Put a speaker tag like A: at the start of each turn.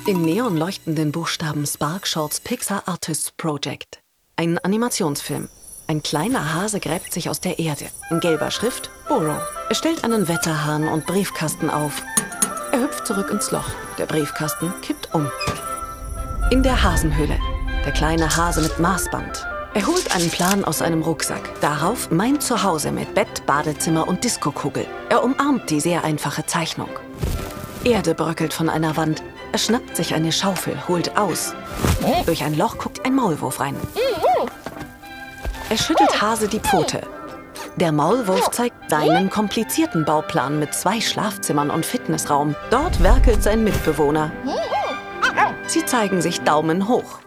A: In Neon leuchtenden Buchstaben Spark Shorts Pixar Artists Project. Ein Animationsfilm. Ein kleiner Hase gräbt sich aus der Erde. In gelber Schrift Burrow. Er stellt einen Wetterhahn und Briefkasten auf. Er hüpft zurück ins Loch. Der Briefkasten kippt um. In der Hasenhöhle. Der kleine Hase mit Maßband. Er holt einen Plan aus einem Rucksack. Darauf mein Zuhause mit Bett, Badezimmer und Diskokugel. Er umarmt die sehr einfache Zeichnung. Erde bröckelt von einer Wand. Er schnappt sich eine Schaufel, holt aus. Durch ein Loch guckt ein Maulwurf rein. Er schüttelt Hase die Pfote. Der Maulwurf zeigt seinen komplizierten Bauplan mit 2 Schlafzimmern und Fitnessraum. Dort werkelt sein Mitbewohner. Sie zeigen sich Daumen hoch.